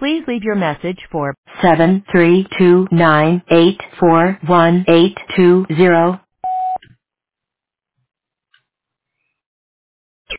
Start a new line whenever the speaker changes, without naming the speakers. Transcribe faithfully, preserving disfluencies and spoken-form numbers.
Please leave your message for seven three two nine eight four one eight two zero.